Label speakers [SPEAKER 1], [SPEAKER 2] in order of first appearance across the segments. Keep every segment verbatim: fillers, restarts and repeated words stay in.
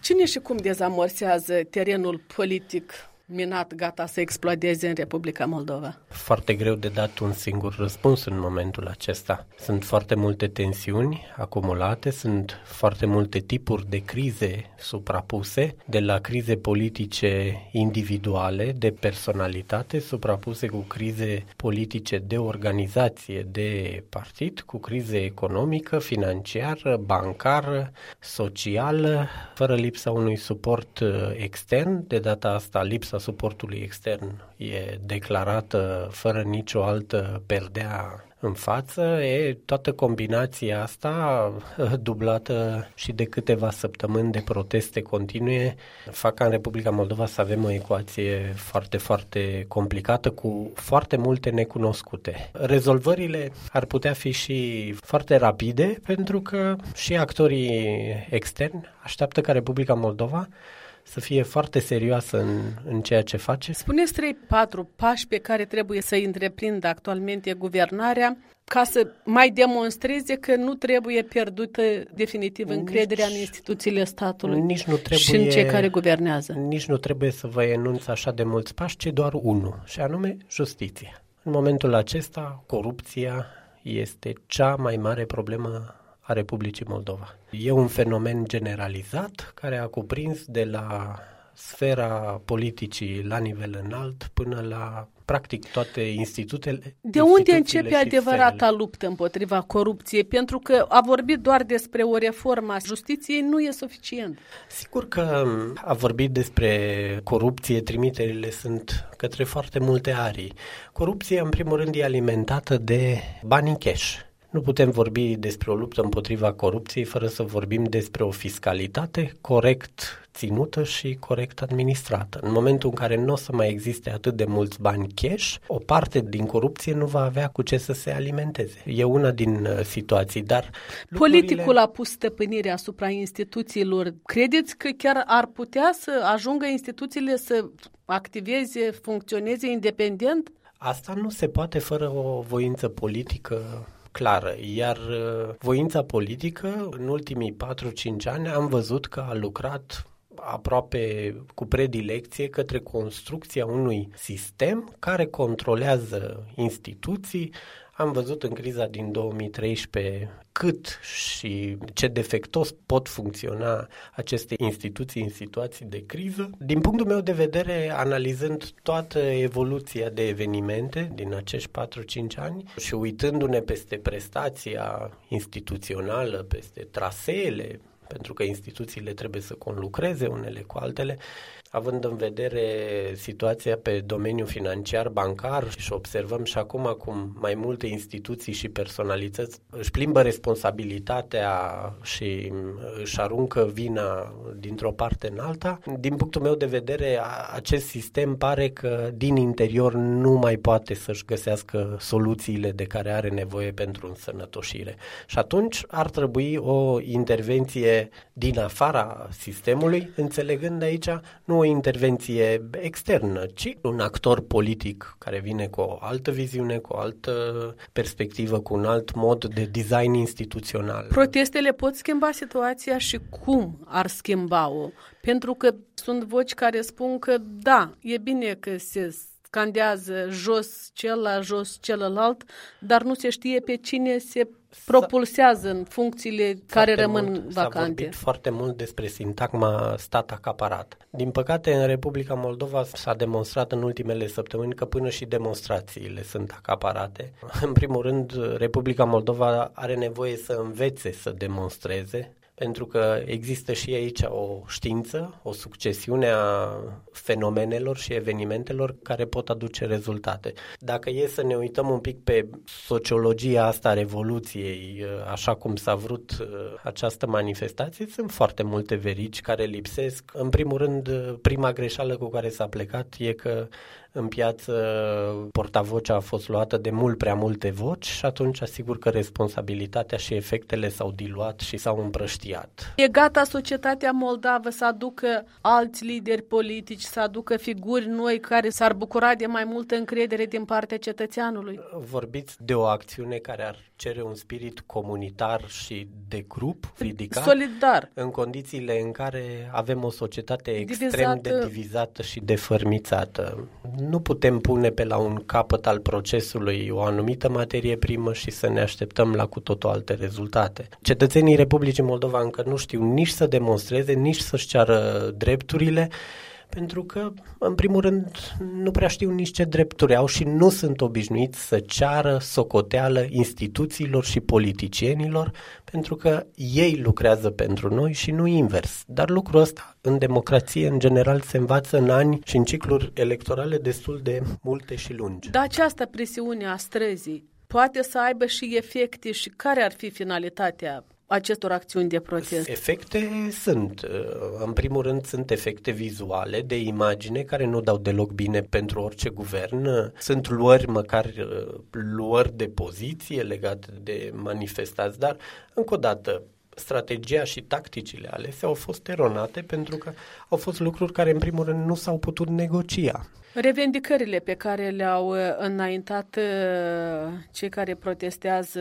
[SPEAKER 1] Cine și cum dezamorsează terenul politic minat, gata să explodeze în Republica Moldova?
[SPEAKER 2] Foarte greu de dat un singur răspuns în momentul acesta. Sunt foarte multe tensiuni acumulate, sunt foarte multe tipuri de crize suprapuse, de la crize politice individuale, de personalitate, suprapuse cu crize politice de organizație, de partid, cu crize economică, financiară, bancară, socială, fără lipsa unui suport extern. De data asta, lipsa suportului extern e declarată fără nicio altă perdea în față. E toată combinația asta, dublată și de câteva săptămâni de proteste continue, fac ca în Republica Moldova să avem o ecuație foarte, foarte complicată, cu foarte multe necunoscute. Rezolvările ar putea fi și foarte rapide, pentru că și actorii externi așteaptă ca Republica Moldova să fie foarte serioasă în, în ceea ce face.
[SPEAKER 1] Spuneți trei patru pași pe care trebuie să întreprindă actualmente guvernarea ca să mai demonstreze că nu trebuie pierdută definitiv încrederea nici, în instituțiile statului
[SPEAKER 2] nici nu trebuie,
[SPEAKER 1] și în cei care guvernează.
[SPEAKER 2] Nici nu trebuie să vă enunț așa de mulți pași, ci doar unul, și anume justiție. În momentul acesta, corupția este cea mai mare problemă a Republicii Moldova. E un fenomen generalizat care a cuprins de la sfera politicii la nivel înalt până la practic toate institutele.
[SPEAKER 1] De unde începe adevărata luptă împotriva corupției? Pentru că a vorbit doar despre o reformă a justiției nu e suficient.
[SPEAKER 2] Sigur că a vorbit despre corupție, trimiterile sunt către foarte multe arii. Corupția, în primul rând, e alimentată de bani cash. Nu putem vorbi despre o luptă împotriva corupției fără să vorbim despre o fiscalitate corect ținută și corect administrată. În momentul în care nu o să mai existe atât de mulți bani cash, o parte din corupție nu va avea cu ce să se alimenteze. E una din uh, situații, dar
[SPEAKER 1] Politicul
[SPEAKER 2] lucrurile...
[SPEAKER 1] a pus stăpânire asupra instituțiilor. Credeți că chiar ar putea să ajungă instituțiile să activeze, funcționeze independent?
[SPEAKER 2] Asta nu se poate fără o voință politică clară, iar voința politică în ultimii patru cinci ani am văzut că a lucrat aproape cu predilecție către construcția unui sistem care controlează instituții. Am văzut în criza din două mii treisprezece cât și ce defectos pot funcționa aceste instituții în situații de criză. Din punctul meu de vedere, analizând toată evoluția de evenimente din acești patru cinci ani și uitându-ne peste prestația instituțională, peste traseele, pentru că instituțiile trebuie să conlucreze unele cu altele, având în vedere situația pe domeniul financiar, bancar, și observăm și acum cum mai multe instituții și personalități își plimbă responsabilitatea și își aruncă vina dintr-o parte în alta, din punctul meu de vedere, acest sistem pare că din interior nu mai poate să-și găsească soluțiile de care are nevoie pentru însănătoșire. Și atunci ar trebui o intervenție din afara sistemului, înțelegând aici nu o intervenție externă, ci un actor politic care vine cu o altă viziune, cu o altă perspectivă, cu un alt mod de design instituțional.
[SPEAKER 1] Protestele pot schimba situația și cum ar schimba-o? Pentru că sunt voci care spun că da, e bine că se scandează jos celălalt, jos celălalt, dar nu se știe pe cine se propulsează în funcțiile care rămân
[SPEAKER 2] mult,
[SPEAKER 1] vacante.
[SPEAKER 2] S-a vorbit foarte mult despre sintagma stat acaparat. Din păcate, în Republica Moldova s-a demonstrat în ultimele săptămâni că până și demonstrațiile sunt acaparate. În primul rând, Republica Moldova are nevoie să învețe să demonstreze, pentru că există și aici o știință, o succesiune a fenomenelor și evenimentelor care pot aduce rezultate. Dacă e să ne uităm un pic pe sociologia asta a Revoluției, așa cum s-a vrut această manifestație, sunt foarte multe verici care lipsesc. În primul rând, prima greșeală cu care s-a plecat e că în piață portavocea a fost luată de mult prea multe voci și atunci asigur că responsabilitatea și efectele s-au diluat și s-au împrăștiat.
[SPEAKER 1] E gata societatea moldavă să aducă alți lideri politici, să aducă figuri noi care s-ar bucura de mai multă încredere din partea cetățeanului?
[SPEAKER 2] Vorbiți de o acțiune care ar cere un spirit comunitar și de grup ridicat,
[SPEAKER 1] solidar,
[SPEAKER 2] în condițiile în care avem o societate extrem
[SPEAKER 1] divizată,
[SPEAKER 2] de divizată și defărmițată. Nu putem pune pe la un capăt al procesului o anumită materie primă și să ne așteptăm la cu totul alte rezultate. Cetățenii Republicii Moldova încă nu știu nici să demonstreze, nici să-și ceară drepturile, pentru că, în primul rând, nu prea știu nici ce drepturi au și nu sunt obișnuiți să ceară socoteală instituțiilor și politicienilor, pentru că ei lucrează pentru noi și nu invers. Dar lucrul ăsta, în democrație, în general, se învață în ani și în cicluri electorale destul de multe și lungi.
[SPEAKER 1] Dar această presiune a străzii poate să aibă și efecte și care ar fi finalitatea acestor acțiuni de protest?
[SPEAKER 2] Efecte sunt. În primul rând sunt efecte vizuale, de imagine, care nu dau deloc bine pentru orice guvern. Sunt luări, măcar luări de poziție legate de manifestați, dar, încă o dată, strategia și tacticile alese au fost eronate pentru că au fost lucruri care, în primul rând, nu s-au putut negocia.
[SPEAKER 1] Revendicările pe care le-au înaintat cei care protestează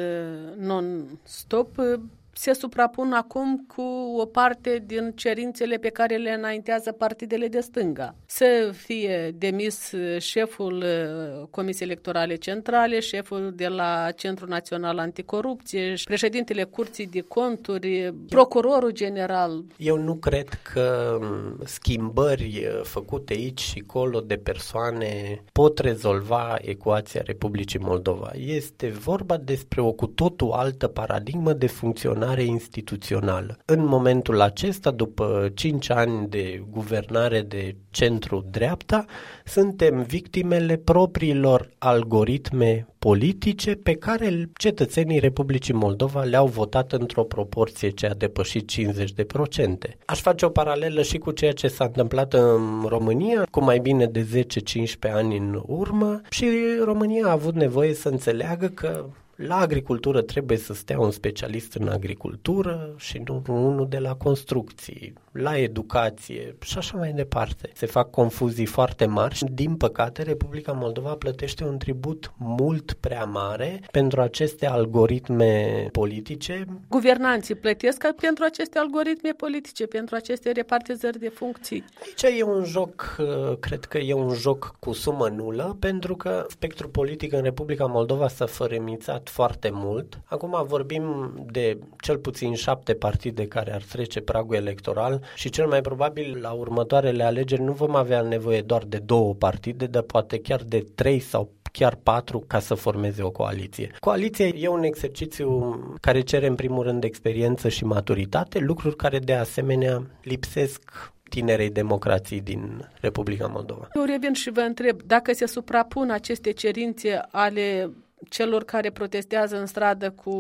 [SPEAKER 1] non-stop se suprapun acum cu o parte din cerințele pe care le înaintează partidele de stânga. Să fie demis șeful Comisiei Electorale Centrale, șeful de la Centrul Național Anticorupție, președintele Curții de Conturi, procurorul general.
[SPEAKER 2] Eu nu cred că schimbări făcute aici și colo de persoane pot rezolva ecuația Republicii Moldova. Este vorba despre o cu totul altă paradigmă de funcționare instituțională. În momentul acesta, după cinci ani de guvernare de centru-dreapta, suntem victimele propriilor algoritme politice pe care cetățenii Republicii Moldova le-au votat într-o proporție ce a depășit cincizeci de procente. Aș face o paralelă și cu ceea ce s-a întâmplat în România cu mai bine de zece cincisprezece ani în urmă și România a avut nevoie să înțeleagă că la agricultură trebuie să stea un specialist în agricultură și nu unul de la construcții, la educație și așa mai departe. Se fac confuzii foarte mari și, din păcate, Republica Moldova plătește un tribut mult prea mare pentru aceste algoritme politice.
[SPEAKER 1] Guvernanții plătesc pentru aceste algoritme politice, pentru aceste repartizări de funcții.
[SPEAKER 2] Aici e un joc, cred că e un joc cu sumă nulă, pentru că spectrul politic în Republica Moldova s-a fărâmițat foarte mult. Acum vorbim de cel puțin șapte partide care ar trece pragul electoral și cel mai probabil la următoarele alegeri nu vom avea nevoie doar de două partide, dar poate chiar de trei sau chiar patru ca să formeze o coaliție. Coaliția e un exercițiu care cere în primul rând experiență și maturitate, lucruri care de asemenea lipsesc tinerei democrații din Republica Moldova.
[SPEAKER 1] Eu revin și vă întreb, dacă se suprapun aceste cerințe ale celor care protestează în stradă cu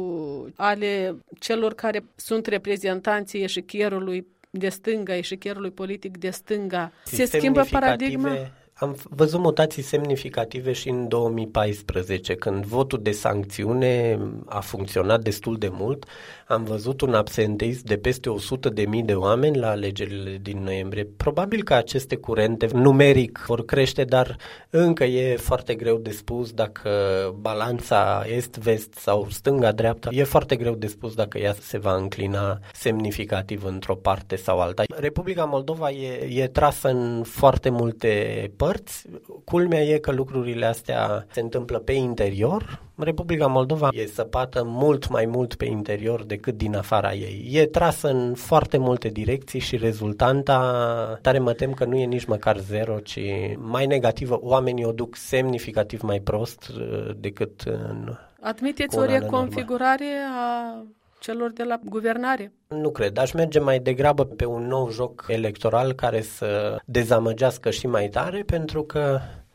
[SPEAKER 1] ale celor care sunt reprezentanții eșichierului de stânga, eșichierului politic de stânga, se schimbă paradigma?
[SPEAKER 2] Am văzut mutații semnificative și în două mii paisprezece, când votul de sancțiune a funcționat destul de mult. Am văzut un absenteism de peste o sută de mii de oameni la alegerile din noiembrie. Probabil că aceste curente numeric vor crește, dar încă e foarte greu de spus dacă balanța est-vest sau stânga-dreapta, e foarte greu de spus dacă ea se va înclina semnificativ într-o parte sau alta. Republica Moldova e, e trasă în foarte multe părți. Culmea e că lucrurile astea se întâmplă pe interior. Republica Moldova e săpată mult mai mult pe interior decât din afara ei. E trasă în foarte multe direcții și rezultanta, tare mă tem că nu e nici măcar zero, ci mai negativă. Oamenii o duc semnificativ mai prost decât în...
[SPEAKER 1] Admiteți o reconfigurare a celor de la guvernare?
[SPEAKER 2] Nu cred. Aș merge mai degrabă pe un nou joc electoral care să dezamăgească și mai tare, pentru că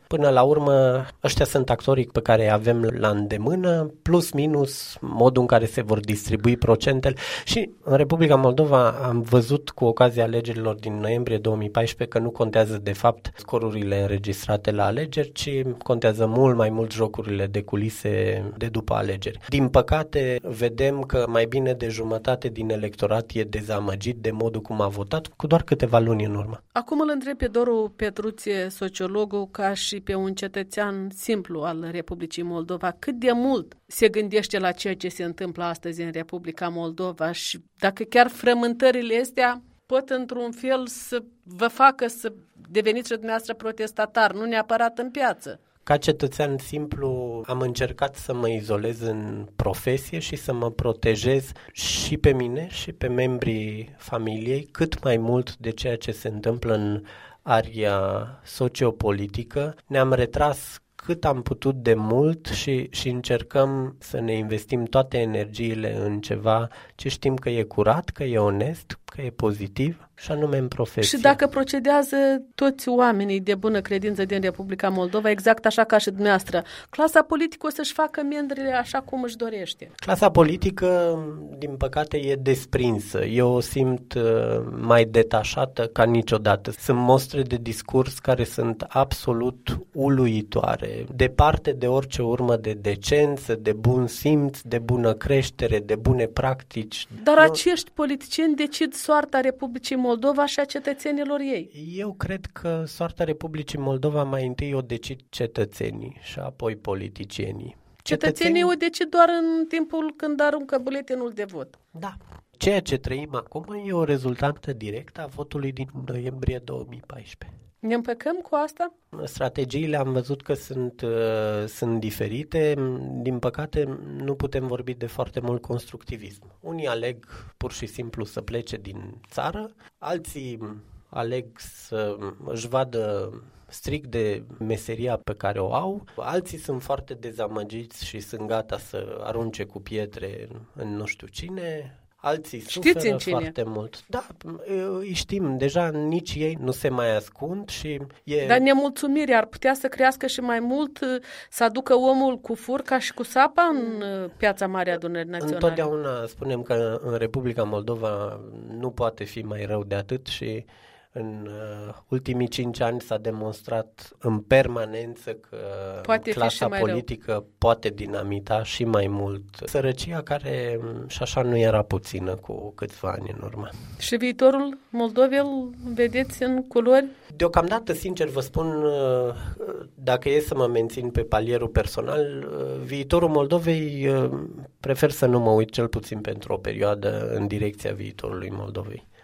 [SPEAKER 2] Până la urmă, ăștia sunt actorii pe care îi avem la îndemână, plus minus modul în care se vor distribui procentele. Și în Republica Moldova am văzut cu ocazia alegerilor din noiembrie două mii paisprezece că nu contează de fapt scorurile înregistrate la alegeri, ci contează mult mai mult jocurile de culise de după alegeri. Din păcate, vedem că mai bine de jumătate din electorat e dezamăgit de modul cum a votat cu doar câteva luni în urmă.
[SPEAKER 1] Acum îl întreb pe Doru Petruție, sociologul, ca și pe un cetățean simplu al Republicii Moldova, cât de mult se gândește la ceea ce se întâmplă astăzi în Republica Moldova și dacă chiar frământările astea pot într-un fel să vă facă să deveniți dumneavoastră protestatar, nu neapărat în piață.
[SPEAKER 2] Ca cetățean simplu am încercat să mă izolez în profesie și să mă protejez și pe mine și pe membrii familiei cât mai mult de ceea ce se întâmplă în aria sociopolitică. Ne-am retras cât am putut de mult și, și încercăm să ne investim toate energiile în ceva ce știm că e curat, că e onest, că e pozitiv și anume în profesie.
[SPEAKER 1] Și dacă procedează toți oamenii de bună credință din Republica Moldova, exact așa ca și dumneavoastră, clasa politică o să-și facă mendrile așa cum își dorește.
[SPEAKER 2] Clasa politică, din păcate, e desprinsă. Eu o simt mai detașată ca niciodată. Sunt mostre de discurs care sunt absolut uluitoare, departe de orice urmă de decență, de bun simț, de bună creștere, de bune practici.
[SPEAKER 1] Dar acești politicieni decid soarta Republicii Moldova și a cetățenilor ei.
[SPEAKER 2] Eu cred că soarta Republicii Moldova mai întâi o decid cetățenii și apoi politicienii.
[SPEAKER 1] Cetățenii, cetățenii o decid doar în timpul când aruncă buletinul de vot.
[SPEAKER 2] Da. Ceea ce trăim acum e o rezultantă directă a votului din noiembrie două mii paisprezece.
[SPEAKER 1] Ne împăcăm cu asta?
[SPEAKER 2] Strategiile am văzut că sunt, uh, sunt diferite. Din păcate, nu putem vorbi de foarte mult constructivism. Unii aleg pur și simplu să plece din țară, alții aleg să își vadă strict de meseria pe care o au, alții sunt foarte dezamăgiți și sunt gata să arunce cu pietre în nu știu cine. Alții suferă foarte mult. Da, îi știm, deja nici ei nu se mai ascund și e...
[SPEAKER 1] Dar nemulțumirea ar putea să crească și mai mult, să aducă omul cu furca și cu sapa în Piața Mare Adunării Naționale.
[SPEAKER 2] Întotdeauna spunem că în Republica Moldova nu poate fi mai rău de atât și în uh, ultimii cinci ani s-a demonstrat în permanență că poate clasa politică rău. Poate dinamita și mai mult sărăcia care și așa nu era puțină cu câțiva ani în urmă.
[SPEAKER 1] Și viitorul Moldovei îl vedeți în culori?
[SPEAKER 2] Deocamdată, sincer vă spun, uh, dacă e să mă mențin pe palierul personal, uh, viitorul Moldovei uh, prefer să nu mă uit cel puțin pentru o perioadă în direcția viitorului Moldovei.